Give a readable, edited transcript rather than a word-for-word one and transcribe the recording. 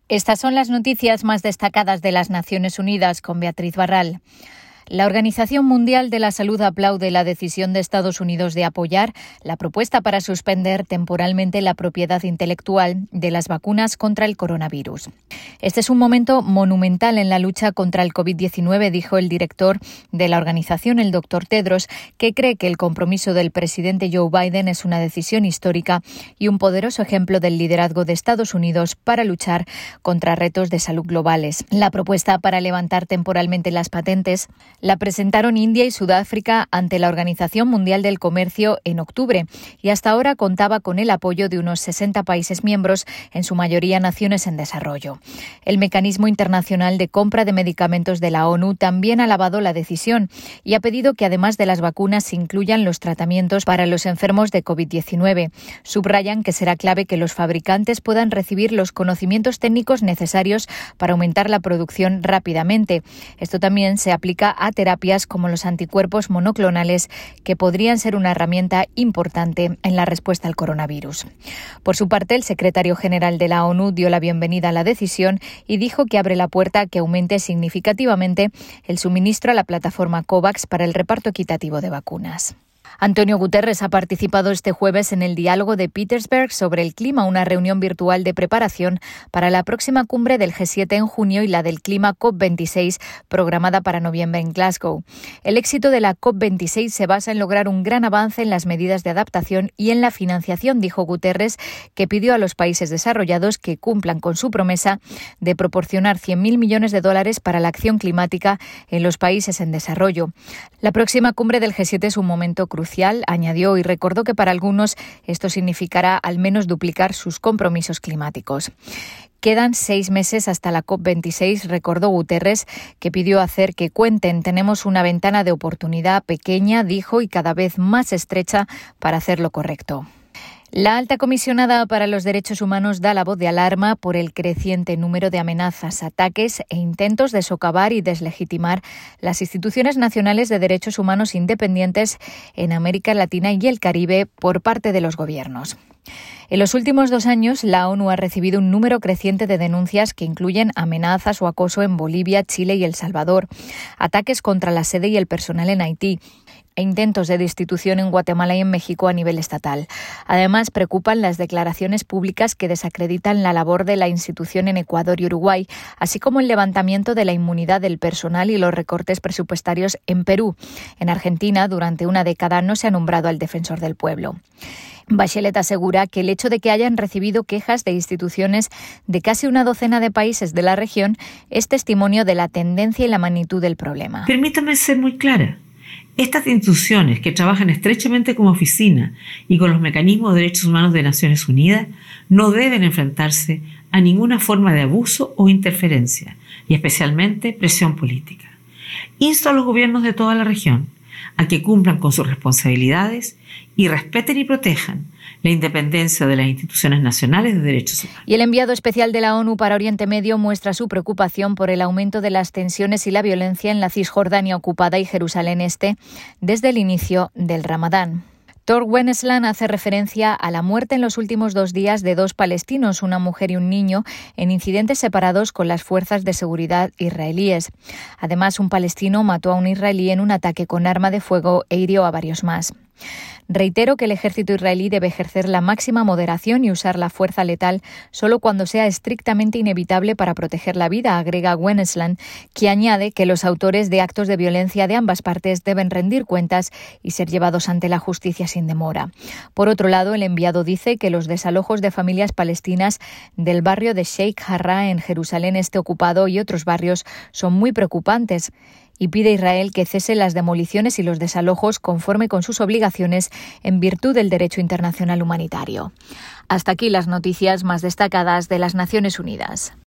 Estas son las noticias más destacadas de las Naciones Unidas con Beatriz Barral. La Organización Mundial de la Salud aplaude la decisión de Estados Unidos de apoyar la propuesta para suspender temporalmente la propiedad intelectual de las vacunas contra el coronavirus. Este es un momento monumental en la lucha contra el COVID-19, dijo el director de la organización, el Dr. Tedros, que cree que el compromiso del presidente Joe Biden es una decisión histórica y un poderoso ejemplo del liderazgo de Estados Unidos para luchar contra retos de salud globales. La propuesta para levantar temporalmente las patentes la presentaron India y Sudáfrica ante la Organización Mundial del Comercio en octubre y hasta ahora contaba con el apoyo de unos 60 países miembros, en su mayoría naciones en desarrollo. El Mecanismo Internacional de Compra de Medicamentos de la ONU también ha alabado la decisión y ha pedido que además de las vacunas se incluyan los tratamientos para los enfermos de COVID-19. Subrayan que será clave que los fabricantes puedan recibir los conocimientos técnicos necesarios para aumentar la producción rápidamente. Esto también se aplica a terapias como los anticuerpos monoclonales, que podrían ser una herramienta importante en la respuesta al coronavirus. Por su parte, el secretario general de la ONU dio la bienvenida a la decisión y dijo que abre la puerta a que aumente significativamente el suministro a la plataforma COVAX para el reparto equitativo de vacunas. Antonio Guterres ha participado este jueves en el diálogo de Petersberg sobre el clima, una reunión virtual de preparación para la próxima cumbre del G7 en junio y la del clima COP26 programada para noviembre en Glasgow. El éxito de la COP26 se basa en lograr un gran avance en las medidas de adaptación y en la financiación, dijo Guterres, que pidió a los países desarrollados que cumplan con su promesa de proporcionar 100.000 millones de dólares para la acción climática en los países en desarrollo. La próxima cumbre del G7 es un momento crucial, añadió, y recordó que para algunos esto significará al menos duplicar sus compromisos climáticos. Quedan 6 meses hasta la COP26, recordó Guterres, que pidió hacer que cuenten. Tenemos una ventana de oportunidad pequeña, dijo, y cada vez más estrecha para hacer lo correcto. La alta comisionada para los derechos humanos da la voz de alarma por el creciente número de amenazas, ataques e intentos de socavar y deslegitimar las instituciones nacionales de derechos humanos independientes en América Latina y el Caribe por parte de los gobiernos. En los últimos 2 años, la ONU ha recibido un número creciente de denuncias que incluyen amenazas o acoso en Bolivia, Chile y El Salvador, ataques contra la sede y el personal en Haití, e intentos de destitución en Guatemala y en México a nivel estatal. Además, preocupan las declaraciones públicas que desacreditan la labor de la institución en Ecuador y Uruguay, así como el levantamiento de la inmunidad del personal y los recortes presupuestarios en Perú. En Argentina, durante una década no se ha nombrado al defensor del pueblo. Bachelet asegura que el hecho de que hayan recibido quejas de instituciones de casi una docena de países de la región es testimonio de la tendencia y la magnitud del problema. Permítame ser muy clara. Estas instituciones, que trabajan estrechamente como oficina y con los mecanismos de derechos humanos de Naciones Unidas, no deben enfrentarse a ninguna forma de abuso o interferencia, y especialmente presión política. Insto a los gobiernos de toda la región a que cumplan con sus responsabilidades y respeten y protejan la independencia de las instituciones nacionales de derechos humanos. Y el enviado especial de la ONU para Oriente Medio muestra su preocupación por el aumento de las tensiones y la violencia en la Cisjordania ocupada y Jerusalén Este desde el inicio del Ramadán. Tor Wennesland hace referencia a la muerte en los últimos 2 días de 2 palestinos, una mujer y un niño, en incidentes separados con las fuerzas de seguridad israelíes. Además, un palestino mató a un israelí en un ataque con arma de fuego e hirió a varios más. Reitero que el ejército israelí debe ejercer la máxima moderación y usar la fuerza letal solo cuando sea estrictamente inevitable para proteger la vida, agrega Wennesland, que añade que los autores de actos de violencia de ambas partes deben rendir cuentas y ser llevados ante la justicia sin demora. Por otro lado, el enviado dice que los desalojos de familias palestinas del barrio de Sheikh Jarrah en Jerusalén Este ocupado y otros barrios son muy preocupantes, y pide a Israel que cese las demoliciones y los desalojos conforme con sus obligaciones en virtud del derecho internacional humanitario. Hasta aquí las noticias más destacadas de las Naciones Unidas.